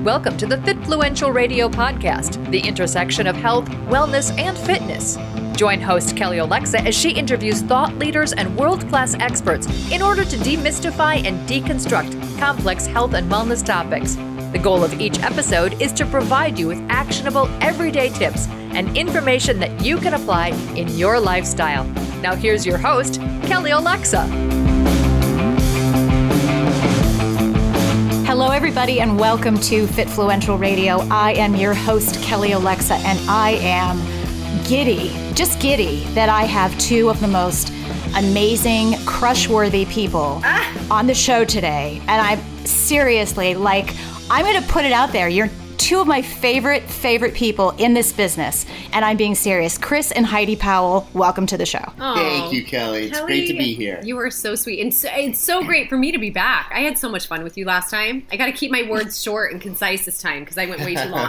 Welcome to the Fitfluential Radio Podcast, the intersection of health, wellness, and fitness. Join host Kelly Alexa as she interviews thought leaders and world-class experts in order to demystify and deconstruct complex health and wellness topics. The goal of each episode is to provide you with actionable, everyday tips and information that you can apply in your lifestyle. Now here's your host, Kelly Alexa. Hello, everybody, and welcome to Fitfluential Radio. I am your host, Kelly Alexa, and I am giddy, just giddy, that I have two of the most amazing, crush-worthy people on the show today. And I'm seriously, I'm going to put it out there. You're two of my favorite people in this business, and I'm being serious. Chris and Heidi Powell, welcome to the show. Oh, thank you, Kelly. It's great to be here. You are so sweet, and it's so great for me to be back. I had so much fun with you last time. I got to keep my words short and concise this time because I went way too long.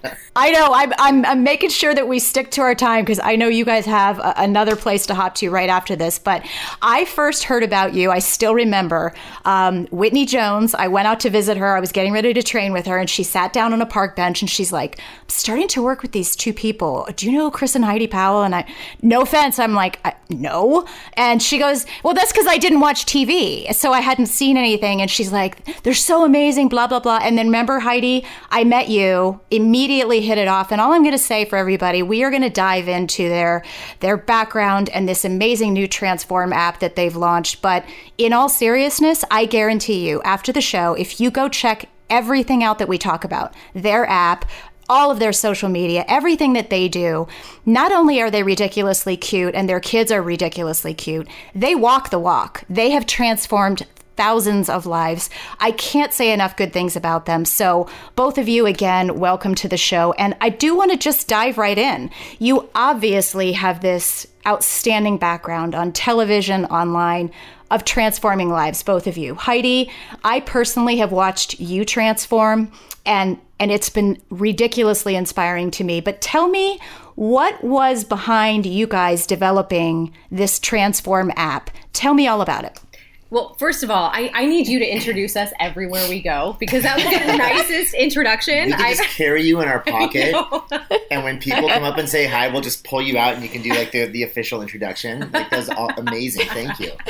I know. I'm making sure that we stick to our time because I know you guys have another place to hop to right after this. But I first heard about you. I still remember Whitney Jones. I went out to visit her. I was getting ready to train with her, and she sat down on a park bench and she's like, I'm starting to work with these two people. Do you know Chris and Heidi Powell? And no offense, I'm like, no. And she goes, well, that's because I didn't watch TV. So I hadn't seen anything. And she's like, they're so amazing, blah, blah, blah. And then remember, Heidi, I met you, immediately hit it off. And all I'm going to say for everybody, we are going to dive into their background and this amazing new Transform app that they've launched. But in all seriousness, I guarantee you, after the show, if you go check everything out that we talk about, their app, all of their social media, everything that they do, not only are they ridiculously cute and their kids are ridiculously cute, they walk the walk. They have transformed thousands of lives. I can't say enough good things about them. So both of you, again, welcome to the show. And I do want to just dive right in. You obviously have this outstanding background on television, online, of transforming lives, both of you. Heidi, I personally have watched you transform, and it's been ridiculously inspiring to me. But tell me, what was behind you guys developing this Transform app? Tell me all about it. Well, first of all, I need you to introduce us everywhere we go because that was the nicest introduction. We can just carry you in our pocket, and when people come up and say hi, we'll just pull you out and you can do like the official introduction. Like, that's all amazing. Thank you.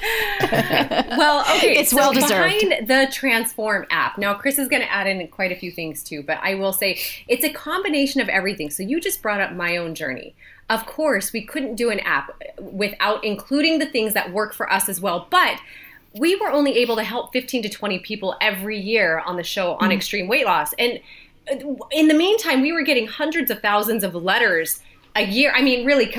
Well, okay, it's well deserved. Behind the Transform app, now Chris is going to add in quite a few things too, but I will say it's a combination of everything. So you just brought up my own journey. Of course, we couldn't do an app without including the things that work for us as well, but we were only able to help 15 to 20 people every year on the show on extreme weight loss. And in the meantime, we were getting hundreds of thousands of letters a year. I mean, really,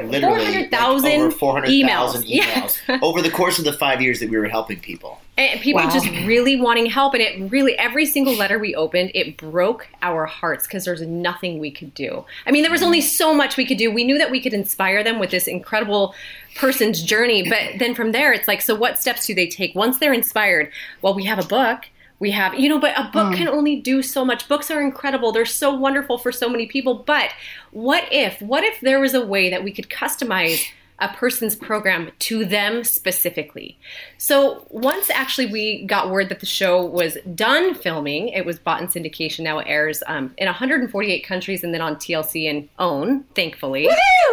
400,000 over 400,000 emails Yes. over the course of the 5 years that we were helping people. And people just really wanting help. And it really, every single letter we opened, it broke our hearts because there's nothing we could do. I mean, there was only so much we could do. We knew that we could inspire them with this incredible person's journey. But then from there, it's like, so what steps do they take once they're inspired? Well, we have a book. We have, but a book can only do so much. Books are incredible. They're so wonderful for so many people. But what if there was a way that we could customize a person's program to them specifically? So once actually we got word that the show was done filming, it was bought in syndication. Now it airs in 148 countries and then on TLC and OWN, thankfully. Woo-hoo!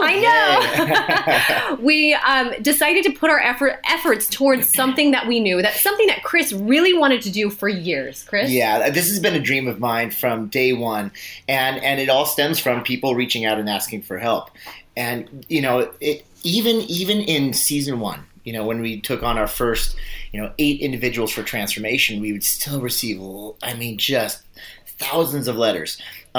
I know. We decided to put our efforts towards something that we knew, something that Chris really wanted to do for years. Chris? Yeah, this has been a dream of mine from day one. And it all stems from people reaching out and asking for help. And, even in season one, when we took on our first, 8 individuals for transformation, we would still receive, just thousands of letters.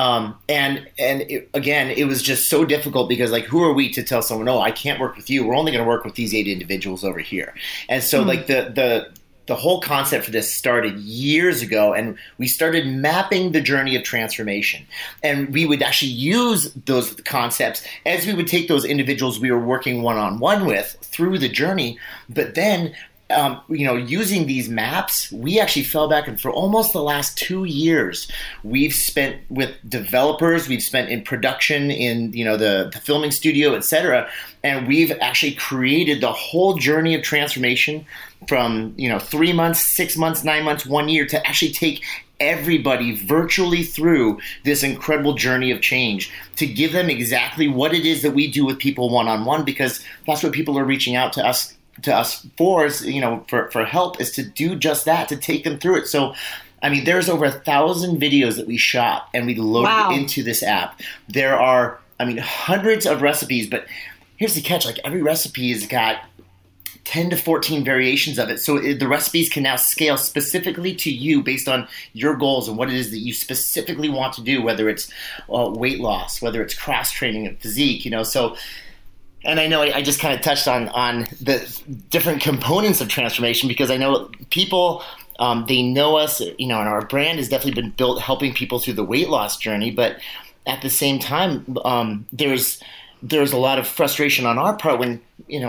It was just so difficult because, who are we to tell someone, no, I can't work with you. We're only going to work with these 8 individuals over here. And so, the whole concept for this started years ago, and we started mapping the journey of transformation. And we would actually use those concepts as we would take those individuals we were working one-on-one with through the journey. But then, using these maps, we actually fell back, and for almost the last 2 years, we've spent with developers, we've spent in production, in the filming studio, etc. And we've actually created the whole journey of transformation from 3 months, 6 months, 9 months, 1 year to actually take everybody virtually through this incredible journey of change, to give them exactly what it is that we do with people one-on-one, because that's what people are reaching out to us for, is, for help, is to do just that, to take them through it. So, I mean, there's over 1,000 videos that we shot and we loaded into this app. There are, hundreds of recipes, but here's the catch. Like, every recipe has got 10 to 14 variations of it. So the recipes can now scale specifically to you based on your goals and what it is that you specifically want to do, whether it's weight loss, whether it's cross training and physique, So, and I know I just kind of touched on the different components of transformation, because I know people, they know us, and our brand has definitely been built helping people through the weight loss journey. But at the same time, there's a lot of frustration on our part when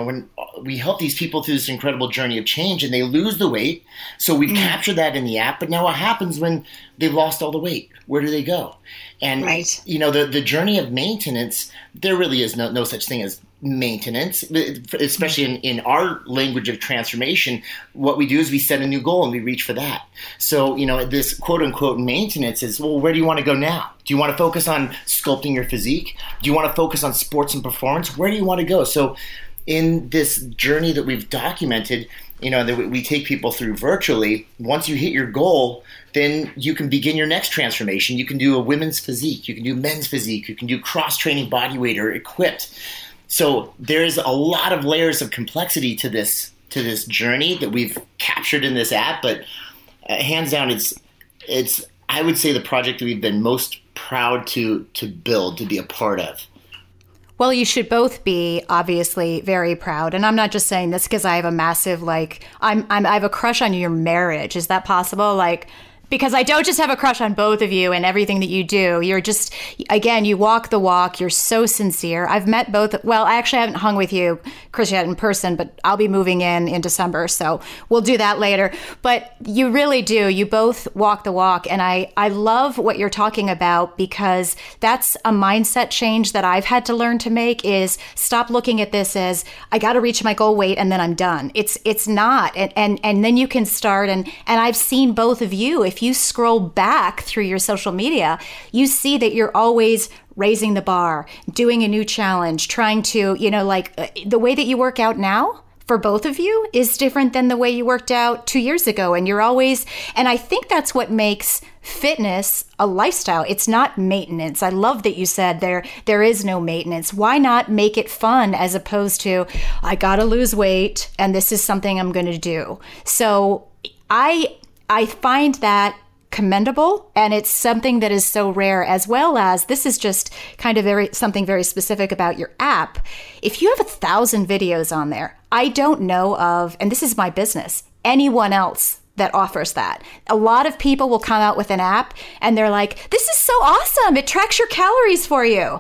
we help these people through this incredible journey of change and they lose the weight. So we've captured that in the app. But now what happens when they've lost all the weight? Where do they go? And, the journey of maintenance, there really is no such thing as maintenance, especially in our language of transformation. What we do is we set a new goal and we reach for that. So, this quote unquote maintenance is, well, where do you want to go now? Do you want to focus on sculpting your physique? Do you want to focus on sports and performance? Where do you want to go? So in this journey that we've documented, that we take people through virtually, once you hit your goal, then you can begin your next transformation. You can do a women's physique. You can do men's physique. You can do cross-training bodyweight or equipped. So there's a lot of layers of complexity to this journey that we've captured in this app. But hands down, it's I would say the project that we've been most proud to build, to be a part of. Well, you should both be obviously very proud. And I'm not just saying this because I have a massive, I have a crush on your marriage. Is that possible? Because I don't just have a crush on both of you and everything that you do. You're just, again, you walk the walk. You're so sincere. I've met both. Well, I actually haven't hung with you, Chris, yet in person, but I'll be moving in December. So we'll do that later. But you really do. You both walk the walk. And I love what you're talking about, because that's a mindset change that I've had to learn to make, is stop looking at this as I got to reach my goal weight and then I'm done. It's not. And then you can start. And I've seen both of you. If you scroll back through your social media, you see that you're always raising the bar, doing a new challenge, trying to, the way that you work out now for both of you is different than the way you worked out 2 years ago. And you're always, and I think that's what makes fitness a lifestyle. It's not maintenance. I love that you said there is no maintenance. Why not make it fun, as opposed to, I got to lose weight and this is something I'm going to do. So I find that commendable, and it's something that is so rare, as well as this is just kind of something very specific about your app. If you have 1,000 videos on there, I don't know of, and this is my business, anyone else that offers that. A lot of people will come out with an app and they're like, this is so awesome. It tracks your calories for you.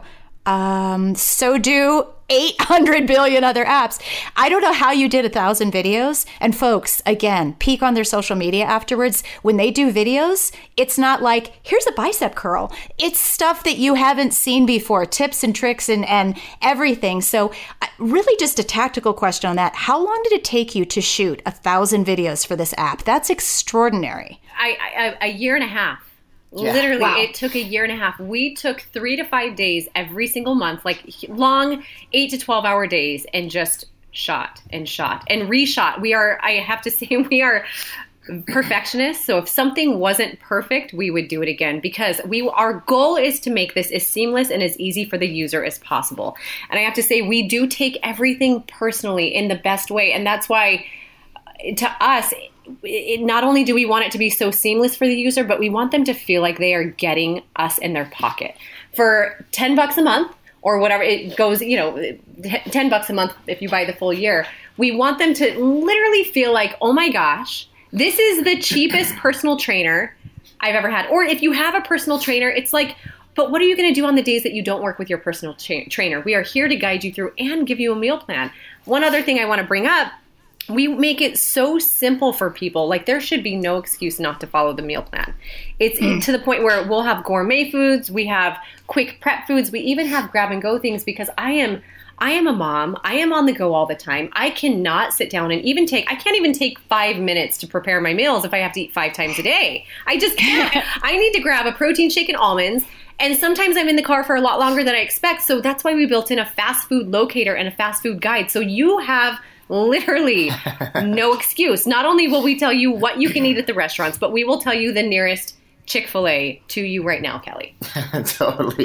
So do 800 billion other apps. I don't know how you did 1,000 videos. And folks, again, peek on their social media afterwards. When they do videos, it's not like, here's a bicep curl. It's stuff that you haven't seen before, tips and tricks and everything. So really just a tactical question on that. How long did it take you to shoot 1,000 videos for this app? That's extraordinary. A year and a half. Yeah. Literally, wow. It took a year and a half. We took 3 to 5 days every single month, like long 8 to 12 hour days, and just shot and reshot. I have to say, we are perfectionists. So if something wasn't perfect, we would do it again, because our goal is to make this as seamless and as easy for the user as possible. And I have to say, we do take everything personally in the best way. And that's why, to us, not only do we want it to be so seamless for the user, but we want them to feel like they are getting us in their pocket. For $10 a month, or whatever it goes, $10 a month if you buy the full year, we want them to literally feel like, oh my gosh, this is the cheapest personal trainer I've ever had. Or if you have a personal trainer, it's like, but what are you going to do on the days that you don't work with your personal trainer? We are here to guide you through and give you a meal plan. One other thing I want to bring up, we make it so simple for people. Like, there should be no excuse not to follow the meal plan. It's to the point where we'll have gourmet foods, we have quick prep foods, we even have grab and go things, because I I am a mom. I am on the go all the time. I cannot sit down and I can't even take 5 minutes to prepare my meals if I have to eat 5 times a day. I just can't. I need to grab a protein shake and almonds. And sometimes I'm in the car for a lot longer than I expect. So that's why we built in a fast food locator and a fast food guide. So you have literally no excuse. Not only will we tell you what you can eat at the restaurants, but we will tell you the nearest Chick-fil-A to you right now, Kelly. Totally.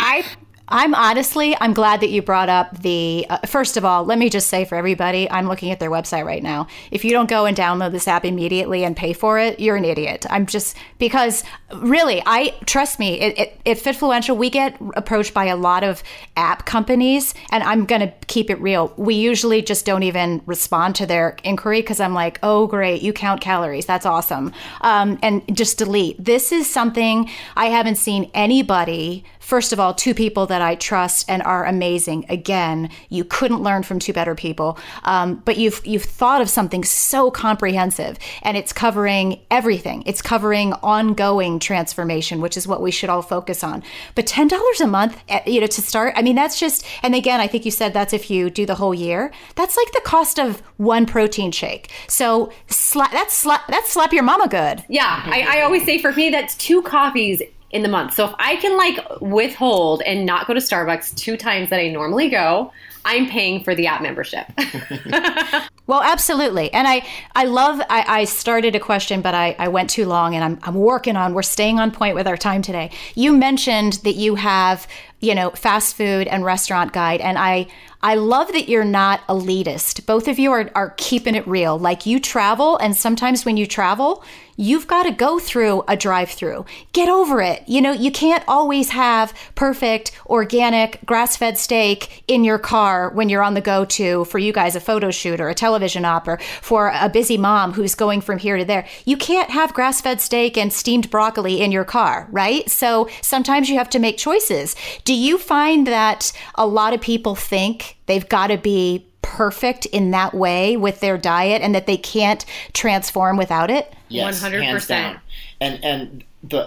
I'm glad that you brought up the, first of all, let me just say for everybody, I'm looking at their website right now. If you don't go and download this app immediately and pay for it, you're an idiot. Because really, trust me, at Fitfluential, we get approached by a lot of app companies, and I'm going to keep it real. We usually just don't even respond to their inquiry because I'm like, oh, great, you count calories. That's awesome. And just delete. This is something I haven't seen anybody. First of all, 2 people that I trust and are amazing. Again, you couldn't learn from 2 better people. But you've thought of something so comprehensive, and it's covering everything. It's covering ongoing transformation, which is what we should all focus on. But $10 a month, to start. I mean, that's just. And again, I think you said that's if you do the whole year. That's like the cost of 1 protein shake. So that's slap your mama good. Yeah, I always say for me that's 2 coffees in the month. So if I can withhold and not go to Starbucks 2 times that I normally go, I'm paying for the app membership. Well, absolutely. And I started a question, but I went too long, and we're staying on point with our time today. You mentioned that you have, fast food and restaurant guide. And I love that you're not elitist. Both of you are keeping it real. Like, you travel, and sometimes when you travel, you've got to go through a drive-through. Get over it. You can't always have perfect, organic, grass-fed steak in your car when you're on the go to, for you guys, a photo shoot or a television op, or for a busy mom who's going from here to there. You can't have grass-fed steak and steamed broccoli in your car, right? So sometimes you have to make choices. Do you find that a lot of people think they've got to be perfect in that way with their diet, and that they can't transform without it? Yes, 100%. Hands down. And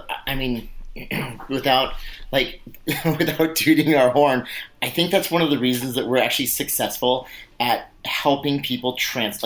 without tooting our horn, I think that's one of the reasons that we're actually successful at helping people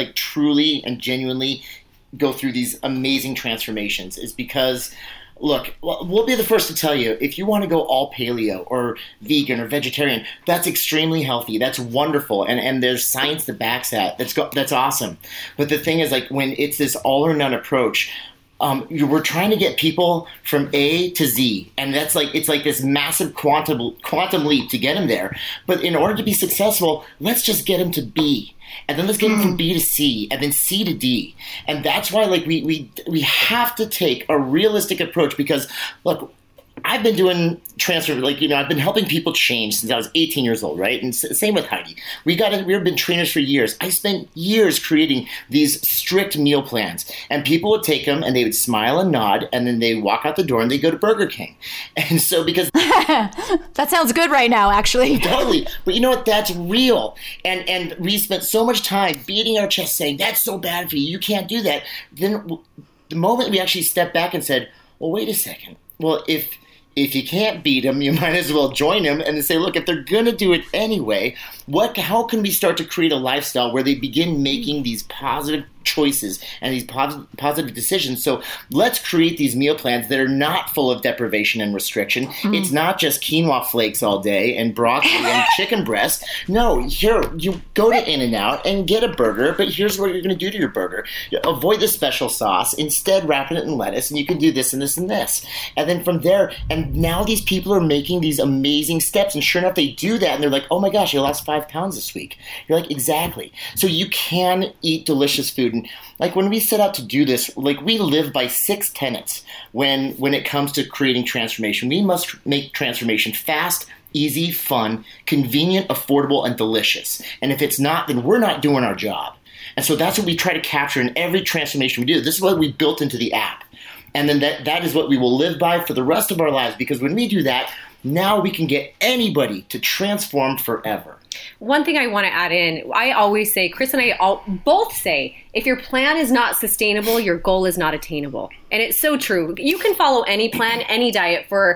truly and genuinely go through these amazing transformations, is because, look, we'll be the first to tell you, if you want to go all paleo or vegan or vegetarian, that's extremely healthy. That's wonderful. And there's science that backs that. That's awesome. But the thing is, when it's this all or none approach, we're trying to get people from A to Z. And it's like this massive quantum leap to get them there. But in order to be successful, let's just get them to B. And then let's get them from B to C, and then C to D. And that's why we have to take a realistic approach, because, look, I've been doing transfer, I've been helping people change since I was 18 years old, right? And same with Heidi. We've been trainers for years. I spent years creating these strict meal plans, and people would take them and they would smile and nod, and then they'd walk out the door and they'd go to Burger King. And so, because that sounds good right now, actually. Totally. But you know what? That's real. And we spent so much time beating our chest saying, that's so bad for you. You can't do that. Then the moment we actually stepped back and said, well, wait a second. Well, if you can't beat them, you might as well join them and say, look, if they're going to do it anyway, how can we start to create a lifestyle where they begin making these positive choices and these positive decisions? So let's create these meal plans that are not full of deprivation and restriction. It's not just quinoa flakes all day and broccoli and chicken breast. No, here, you go to In-N-Out and get a burger, but here's what you're going to do to your burger. Avoid the special sauce. Instead, wrap it in lettuce, and you can do this and this and this. And then from there, and now these people are making these amazing steps, and sure enough, they do that, and they're like, oh my gosh, you lost 5 pounds this week. You're like, exactly. So you can eat delicious food. And when we set out to do this, we live by 6 tenets when it comes to creating transformation. We must make transformation fast, easy, fun, convenient, affordable, and delicious. And if it's not, then we're not doing our job. And so that's what we try to capture in every transformation we do. This is what we built into the app. And then that is what we will live by for the rest of our lives, because when we do that, now we can get anybody to transform forever. One thing I want to add in, I always say, Chris and I both say, if your plan is not sustainable, your goal is not attainable. And it's so true. You can follow any plan, any diet for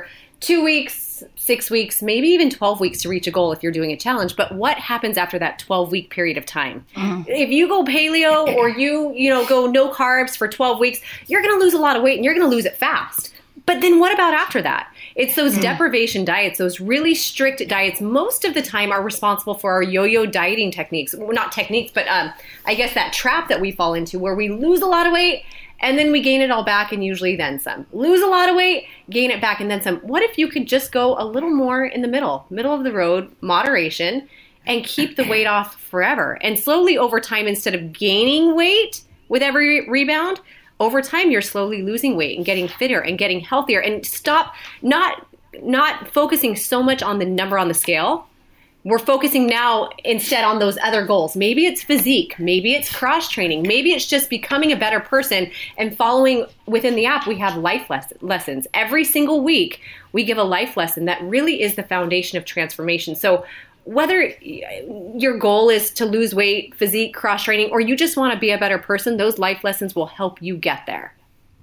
2 weeks, 6 weeks, maybe even 12 weeks to reach a goal if you're doing a challenge. But what happens after that 12-week period of time? If you go paleo or you go no carbs for 12 weeks, you're going to lose a lot of weight and you're going to lose it fast. But then what about after that? It's those deprivation diets, those really strict diets most of the time are responsible for our yo-yo dieting techniques. Well, not techniques, but I guess that trap that we fall into where we lose a lot of weight and then we gain it all back and usually then some. Lose a lot of weight, gain it back and then some. What if you could just go a little more in the middle of the road, moderation, and keep the weight off forever? And slowly over time, instead of gaining weight with every rebound, over time, you're slowly losing weight and getting fitter and getting healthier, and stop not focusing so much on the number on the scale. We're focusing now instead on those other goals. Maybe it's physique, maybe it's cross training, maybe it's just becoming a better person and following within the app. We have life lessons every single week. We give a life lesson that really is the foundation of transformation. So whether your goal is to lose weight, physique, cross training, or you just want to be a better person, those life lessons will help you get there.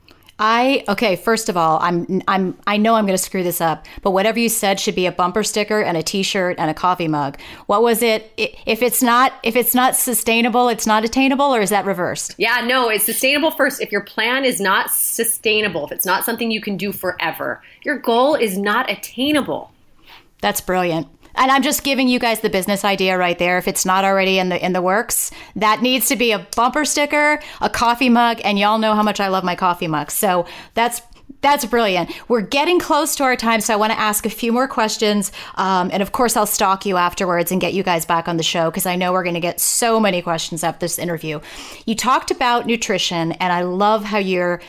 Okay, first of all, I know I'm going to screw this up, but whatever you said should be a bumper sticker and a t-shirt and a coffee mug. What was it? If it's not sustainable, it's not attainable, or is that reversed? Yeah, no, it's sustainable first. If your plan is not sustainable, if it's not something you can do forever, your goal is not attainable. That's brilliant. And I'm just giving you guys the business idea right there. If it's not already in the works, that needs to be a bumper sticker, a coffee mug, and y'all know how much I love my coffee mugs. So that's brilliant. We're getting close to our time, so I want to ask a few more questions. And of course, I'll stalk you afterwards and get you guys back on the show because I know we're going to get so many questions after this interview. You talked about nutrition, and I love how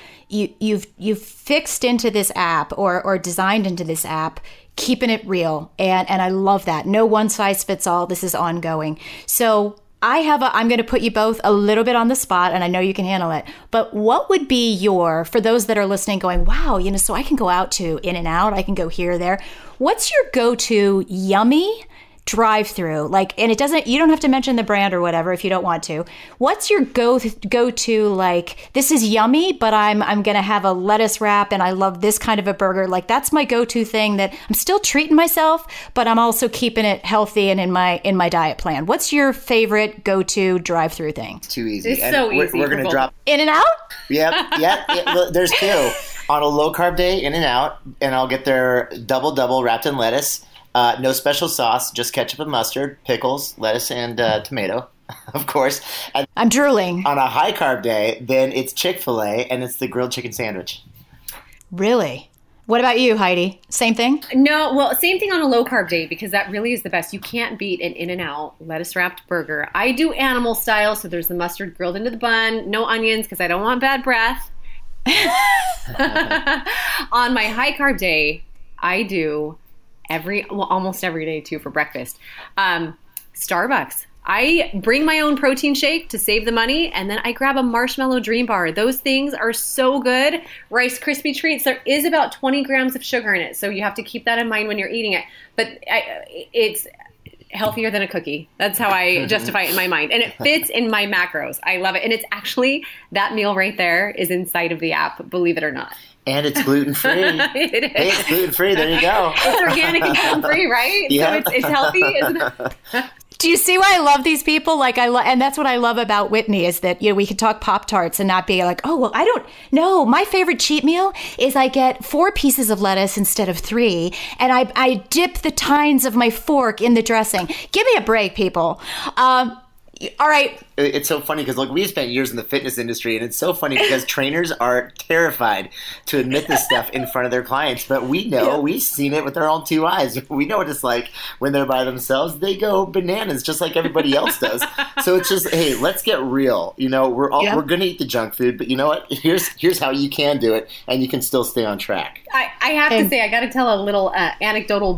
you've fixed into this app or designed into this app, keeping it real. And I love that. No one size fits all. This is ongoing. So I'm going to put you both a little bit on the spot, and I know you can handle it. But what would be for those that are listening going, wow, so I can go out to In-N-Out, I can go here or there. What's your go-to yummy drive-through? And you don't have to mention the brand or whatever if you don't want to. What's your go-to, this is yummy, but I'm going to have a lettuce wrap and I love this kind of a burger. That's my go-to thing that I'm still treating myself, but I'm also keeping it healthy and in my diet plan. What's your favorite go-to drive-through thing? It's too easy. It's so easy. We're going to drop In-N-Out? Yep. There's two. On a low-carb day, In-N-Out, and I'll get their double wrapped in lettuce. No special sauce, just ketchup and mustard, pickles, lettuce, and tomato, of course. And I'm drooling. on a high-carb day, then it's Chick-fil-A, and it's the grilled chicken sandwich. Really? What about you, Heidi? Same thing? No, well, same thing on a low-carb day because that really is the best. You can't beat an In-N-Out lettuce-wrapped burger. I do animal style, so there's the mustard grilled into the bun, no onions because I don't want bad breath. On my high-carb day, I do almost every day too for breakfast. Starbucks. I bring my own protein shake to save the money, and then I grab a Marshmallow Dream Bar. Those things are so good. Rice Krispie treats, there is about 20 grams of sugar in it, so you have to keep that in mind when you're eating it. But it's healthier than a cookie. That's how I justify it in my mind. And it fits in my macros. I love it. And it's actually, that meal right there is inside of the app, believe it or not. And it's gluten-free. It is. Hey, it's gluten-free. There you go. It's organic and gluten-free, right? Yeah. So it's healthy, isn't it? Do you see why I love these people? And that's what I love about Whitney is that, we can talk Pop-Tarts and not be like, oh, well, I don't know. My favorite cheat meal is I get 4 pieces of lettuce instead of 3, and I dip the tines of my fork in the dressing. Give me a break, people. All right. It's so funny because, we spent years in the fitness industry, and it's so funny because trainers are terrified to admit this stuff in front of their clients. But we know, we've seen it with our own 2 eyes. We know what it's like when they're by themselves. They go bananas just like everybody else does. So it's just, hey, let's get real. We're going to eat the junk food, but you know what? Here's how you can do it, and you can still stay on track. I have to say, I got to tell a little anecdotal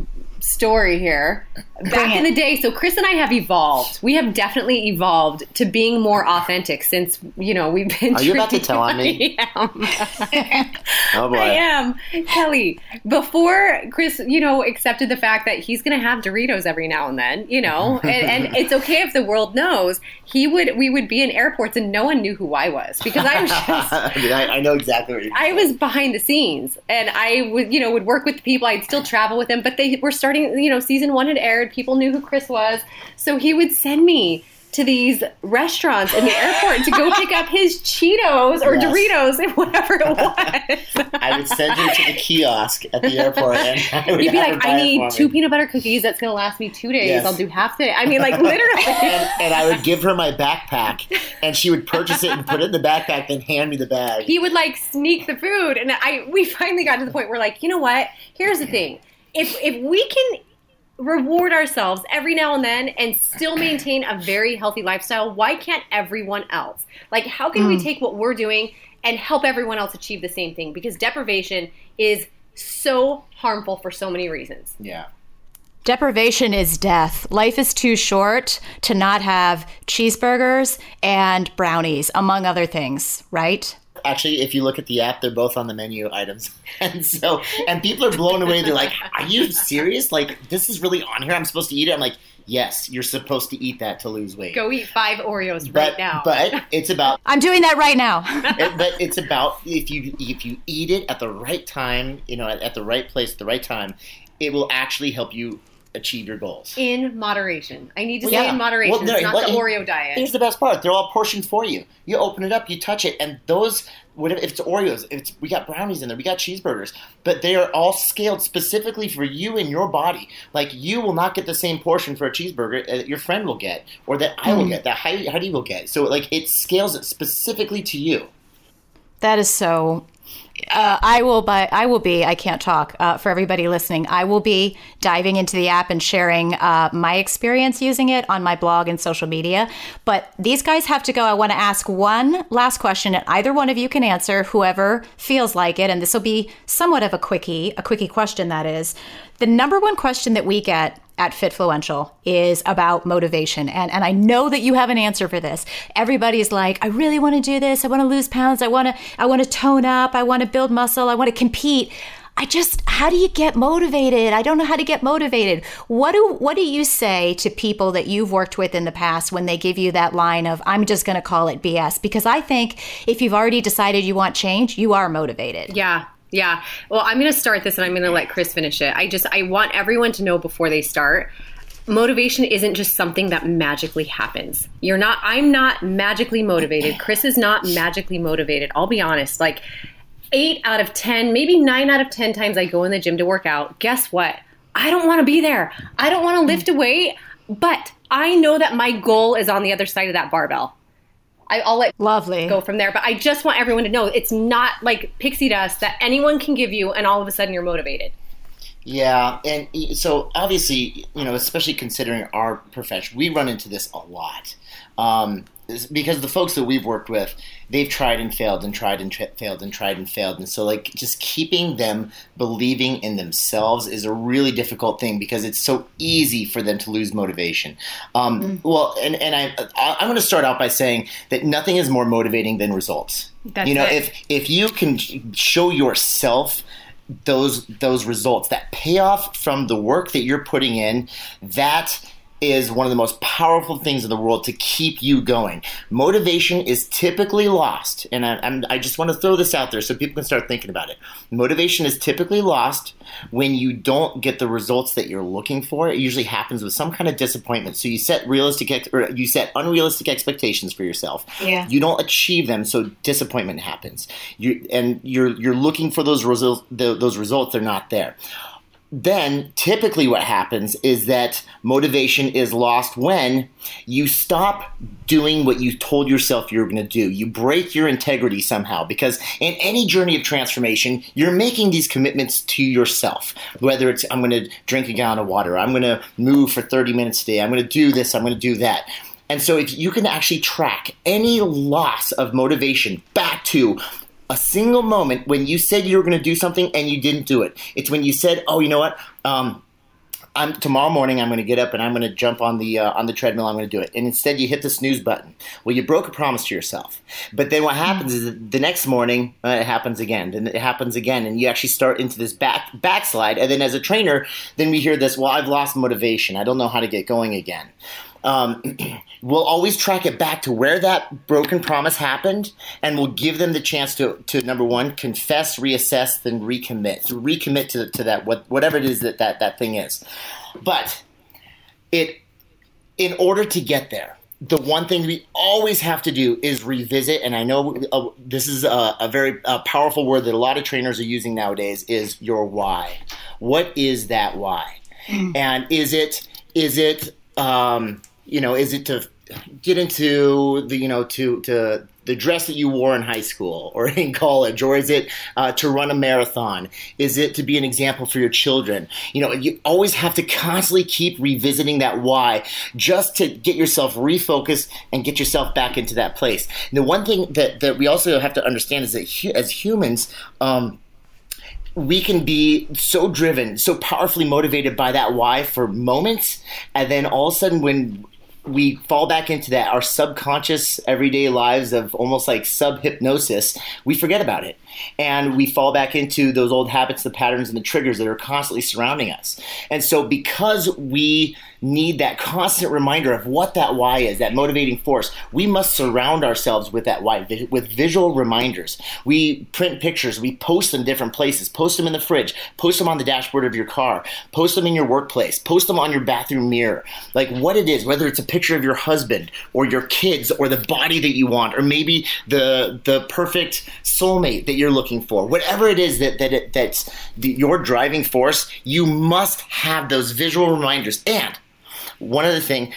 story here. Back in the day, so Chris and I have evolved. We have definitely evolved to being more authentic since, we've been... Are you about to tell on me? I am. Oh, boy. I am. Kelly, before Chris, accepted the fact that he's going to have Doritos every now and then, and it's okay if the world knows, we would be in airports and no one knew who I was because I was just... I know exactly what you're I was behind the scenes and I would work with the people. I'd still travel with them, but they were starting, season 1 had aired. People knew who Chris was. So he would send me to these restaurants in the airport to go pick up his Cheetos or Doritos and whatever it was. I would send him to the kiosk at the airport and I would You'd be like, I need 2 peanut peanut butter cookies. That's going to last me 2 days. Yes. I'll do half the day. I mean, like literally. and I would give her my backpack and she would purchase it and put it in the backpack and hand me the bag. He would like sneak the food. And we finally got to the point where like, you know what? Here's the thing. If we can reward ourselves every now and then and still maintain a very healthy lifestyle, why can't everyone else? Like, how can we take what we're doing and help everyone else achieve the same thing? Because deprivation is so harmful for so many reasons. Yeah. Deprivation is death. Life is too short to not have cheeseburgers and brownies, among other things, right? Actually, if you look at the app, they're both on the menu items. And people are blown away. They're like, are you serious? Like, this is really on here? I'm supposed to eat it? I'm like, yes, you're supposed to eat that to lose weight. Go eat 5 Oreos right now. But it's about... I'm doing that right now. But it's about if you eat it at the right time, at the right place at the right time, it will actually help you achieve your goals. In moderation. I need to say in moderation. It's not the Oreo diet. Here's the best part. They're all portioned for you. You open it up, you touch it, and those, whatever, if it's Oreos, we got brownies in there, we got cheeseburgers, but they are all scaled specifically for you and your body. Like, you will not get the same portion for a cheeseburger that your friend will get, or that I will get, that Heidi will get. So, like, it scales it specifically to you. That is so... I can't talk for everybody listening. I will be diving into the app and sharing my experience using it on my blog and social media. But these guys have to go. I want to ask one last question, and either one of you can answer, whoever feels like it. And this will be somewhat of a quickie question, that is. The number one question that we get at Fitfluential is about motivation. And I know that you have an answer for this. Everybody's like, I really want to do this. I want to lose pounds. I want to tone up. I want to build muscle. I want to compete. How do you get motivated? I don't know how to get motivated. What do you say to people that you've worked with in the past when they give you that line of, I'm just going to call it BS? Because I think if you've already decided you want change, you are motivated. Yeah. Yeah. Well, I'm going to start this and I'm going to let Chris finish it. I want everyone to know before they start, motivation isn't just something that magically happens. I'm not magically motivated. Chris is not magically motivated. I'll be honest. Like 8 out of 10, maybe 9 out of 10 times I go in the gym to work out. Guess what? I don't want to be there. I don't want to lift a weight, but I know that my goal is on the other side of that barbell. I'll let Lovely go from there. But I just want everyone to know it's not like pixie dust that anyone can give you and all of a sudden you're motivated. Yeah. And so obviously, especially considering our profession, we run into this a lot. Because the folks that we've worked with, they've tried and failed and tried and failed and tried and failed. And so like just keeping them believing in themselves is a really difficult thing because it's so easy for them to lose motivation. Well, and I'm going to start out by saying that nothing is more motivating than results. That's it. If you can show yourself those results, that payoff from the work that you're putting in, that is one of the most powerful things in the world to keep you going. Motivation is typically lost, and I just want to throw this out there so people can start thinking about it. Motivation is typically lost when you don't get the results that you're looking for. It usually happens with some kind of disappointment. So you set unrealistic expectations for yourself. Yeah. You don't achieve them, so disappointment happens. You're looking for those results. Those results are not there. Then typically what happens is that motivation is lost when you stop doing what you told yourself you were going to do. You break your integrity somehow, because in any journey of transformation, you're making these commitments to yourself. Whether it's, I'm going to drink a gallon of water, I'm going to move for 30 minutes a day, I'm going to do this, I'm going to do that. And so if you can actually track any loss of motivation back to a single moment when you said you were going to do something and you didn't do it. It's when you said, oh, you know what? tomorrow morning I'm going to get up and I'm going to jump on the treadmill. I'm going to do it. And instead you hit the snooze button. Well, you broke a promise to yourself. But then what happens is the next morning it happens again. Then it happens again. And you actually start into this backslide. And then as a trainer, then we hear this, well, I've lost motivation. I don't know how to get going again. We'll always track it back to where that broken promise happened, and we'll give them the chance to number one, confess, reassess, then recommit. So recommit to that, whatever it is that thing is. But in order to get there, the one thing we always have to do is revisit, and I know this is a very powerful word that a lot of trainers are using nowadays, is your why. What is that why? And is it to get into to the dress that you wore in high school or in college, or is it to run a marathon? Is it to be an example for your children? You always have to constantly keep revisiting that why, just to get yourself refocused and get yourself back into that place. And the one thing that we also have to understand is that as humans, we can be so driven, so powerfully motivated by that why for moments, and then all of a sudden when we fall back into that, our subconscious everyday lives of almost like sub-hypnosis, we forget about it. And we fall back into those old habits, the patterns, and the triggers that are constantly surrounding us. And so because we need that constant reminder of what that why is, that motivating force, we must surround ourselves with that why, with visual reminders. We print pictures, we post them different places, post them in the fridge, post them on the dashboard of your car, post them in your workplace, post them on your bathroom mirror. Like what it is, whether it's a picture of your husband or your kids or the body that you want, or maybe the perfect soulmate that you're looking for, whatever it is that's your driving force, you must have those visual reminders. And one other thing,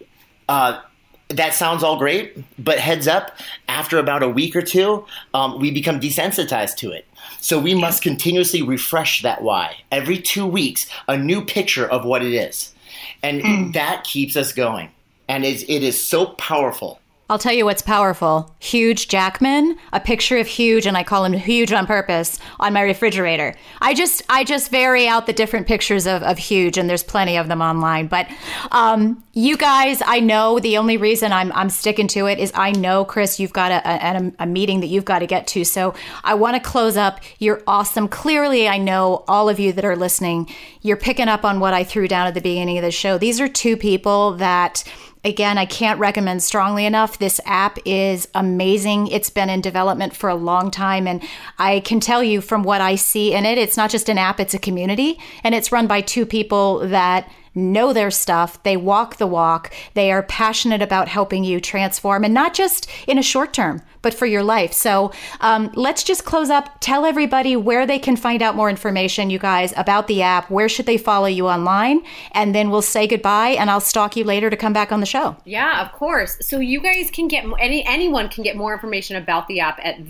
that sounds all great, but heads up, after about a week or two, we become desensitized to it. So we must continuously refresh that why. Every 2 weeks, a new picture of what it is. And that keeps us going. And it is so powerful. I'll tell you what's powerful. Huge Jackman, a picture of Huge, and I call him Huge on purpose, on my refrigerator. I just vary out the different pictures of Huge, and there's plenty of them online. But you guys, I know the only reason I'm sticking to it is I know, Chris, you've got a meeting that you've got to get to. So I want to close up. You're awesome. Clearly, I know all of you that are listening, you're picking up on what I threw down at the beginning of the show. These are two people that, again, I can't recommend strongly enough. This app is amazing. It's been in development for a long time. And I can tell you from what I see in it, it's not just an app, it's a community. And it's run by two people that know their stuff. They walk the walk. They are passionate about helping you transform, and not just in a short term, but for your life. So let's just close up. Tell everybody where they can find out more information, you guys, about the app. Where should they follow you online? And then we'll say goodbye, and I'll stalk you later to come back on the show. Yeah, of course. So you guys can get, anyone can get more information about the app at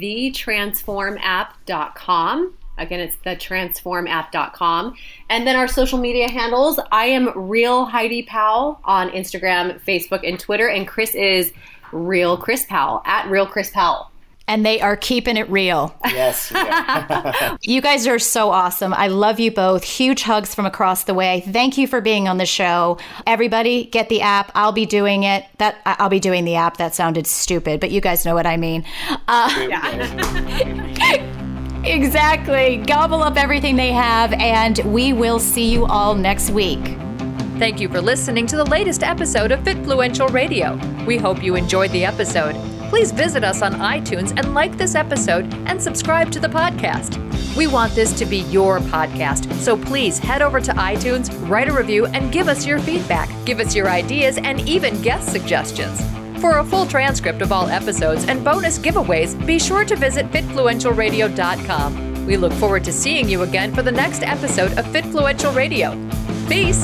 thetransformapp.com. Again, it's thetransformapp.com. And then our social media handles. I am Real Heidi Powell on Instagram, Facebook, and Twitter. And Chris is Real Chris Powell, at Real Chris Powell. And they are keeping it real. Yes. Yeah. You guys are so awesome. I love you both. Huge hugs from across the way. Thank you for being on the show. Everybody, get the app. I'll be doing it. I'll be doing the app. That sounded stupid, but you guys know what I mean. Exactly. Gobble up everything they have, and we will see you all next week. Thank you for listening to the latest episode of Fitfluential Radio. We hope you enjoyed the episode. Please visit us on iTunes and like this episode and subscribe to the podcast. We want this to be your podcast, so please head over to iTunes, write a review, and give us your feedback. Give us your ideas and even guest suggestions. For a full transcript of all episodes and bonus giveaways, be sure to visit fitfluentialradio.com. We look forward to seeing you again for the next episode of Fitfluential Radio. Peace!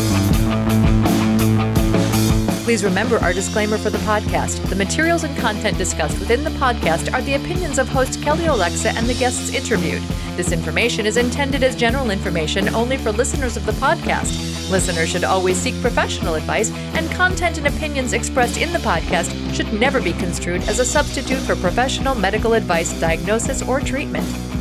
Please remember our disclaimer for the podcast. The materials and content discussed within the podcast are the opinions of host Kelly Olexa and the guests interviewed. This information is intended as general information only for listeners of the podcast. Listeners should always seek professional advice, and content and opinions expressed in the podcast should never be construed as a substitute for professional medical advice, diagnosis, or treatment.